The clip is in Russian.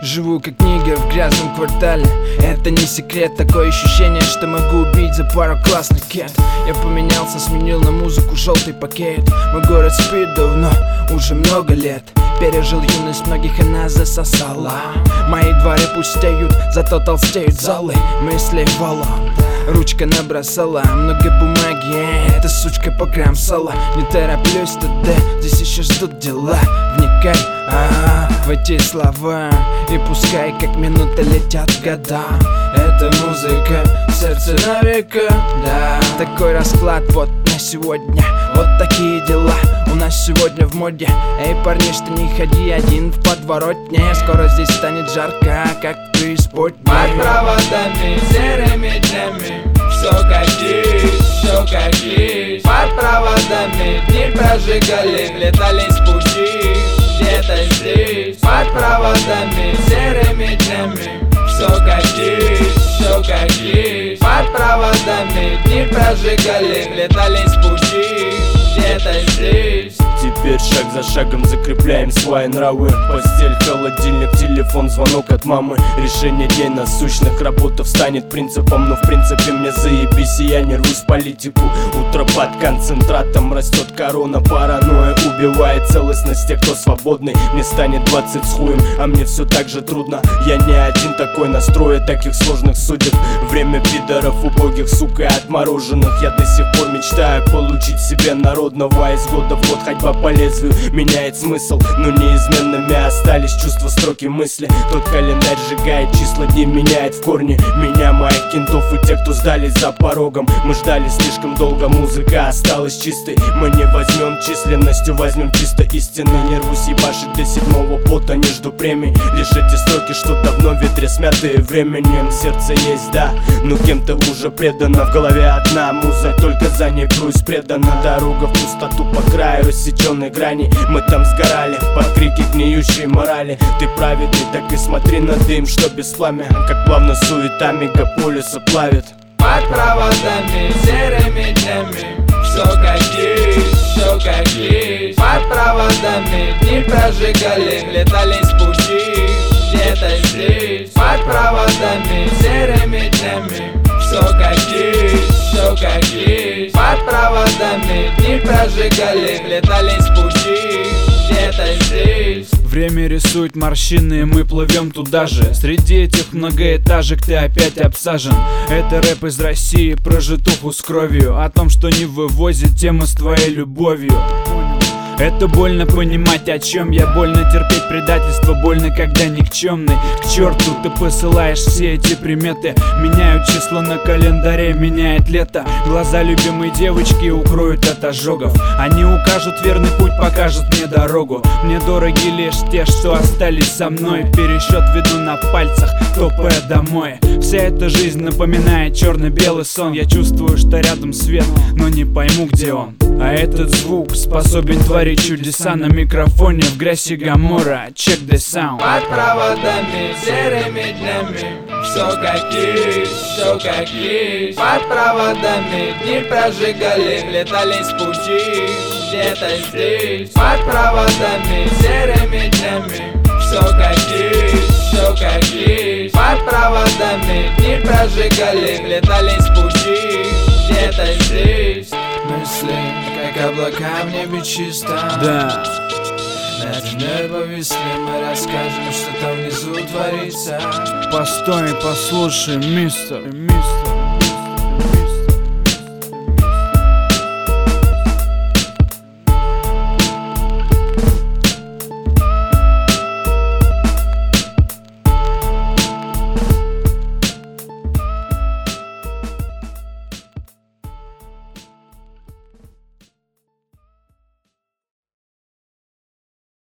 Живу как нигер в грязном квартале. Это не секрет, такое ощущение, что могу убить за пару классных кет. Я поменялся, сменил на музыку желтый пакет. Мой город спит давно, уже много лет. Пережил юность, многих она засосала. Мои дворы пустеют, зато толстеют залы. Мысли валом, ручка набросала много бумаги, эта сучка покромсала. Не тороплюсь туда, здесь еще ждут дела. Вникай в эти слова и пускай как минуты летят года. Это музыка, сердце на века, да. Такой расклад вот на сегодня, вот такие дела у нас сегодня в моде. Эй, парни, что не ходи один в подворотне. Скоро здесь станет жарко, как в преисподней. Под проводами, серыми днями, все как есть, все как есть. Под проводами дни прожигали, летали с пути, где-то здесь. Под проводами, серыми днями, все как есть, все как есть. Под проводами дни прожигали, летали с пути, где-то здесь. Теперь шаг за шагом закрепляем свои нравы. Постель, холодильник, телефон, звонок от мамы. Решение дней насущных, работа встанет принципом. Но в принципе мне заебись, и я не рвусь в политику. Утро под концентратом, растет корона. Паранойя убивает целостность тех, кто свободный. Мне станет 20 с хуем, а мне все так же трудно. Я не один такой, настрое таких сложных судеб. Время пидоров, убогих, сука, отмороженных. Я до сих пор мечтаю получить себе народного. Из года в год ходьба по лезвию меняет смысл, но неизменными остались чувства, строки, мысли. Тот календарь сжигает числа дней, меняет в корне меня, моих кентов и тех, кто сдались за порогом. Мы ждали слишком долго, музыка осталась чистой. Мы не возьмем численностью, возьмем чисто истины. Не рвусь ебашить до седьмого пота, не жду премий. Лишь эти строки, что давно в ветре смятые временем. Сердце есть, да, но кем-то уже предано. В голове одна муза, только за ней круиз предана. Дорога в пустоту по краю рассеченной грани. Мы там сгорали под крики гниющей морали. Ты праведный, так и смотри на дым, что без пламя, как плавно суета мегаполиса плавит. Под проводами, серыми днями, все как есть, все как есть. Под проводами дни прожигали, летали с пути, где-то здесь. Под проводами, серыми днями, все как есть, все как есть. Под проводами дни прожигали, летали с пути, где-то здесь. Время рисует морщины, и мы плывем туда же. Среди этих многоэтажек ты опять обсажен. Это рэп из России про житуху с кровью. О том, что не вывозит тема с твоей любовью. Это больно понимать, о чем я. Больно терпеть предательство, больно, когда никчемный. К черту ты посылаешь все эти приметы. Меняют числа на календаре, меняет лето. Глаза любимой девочки укроют от ожогов. Они укажут верный путь, покажут мне дорогу. Мне дороги лишь те, что остались со мной. Пересчет веду на пальцах, топая домой. Вся эта жизнь напоминает черно-белый сон. Я чувствую, что рядом свет, но не пойму, где он. А этот звук способен творить чудеса на микрофоне в грязи Гамора. Check the sound. Под проводами, серыми днями, все как есть, все как есть. Под проводами дни прожигали, летали с пути, где-то здесь. Под проводами, серыми днями, все как есть, все как есть. Под проводами дни прожигали, летали с пути, где-то здесь. Мысли, как облака в небе чисто. Да. Над землей повисли, мы расскажем, что там внизу творится. Постой, послушай, мистер.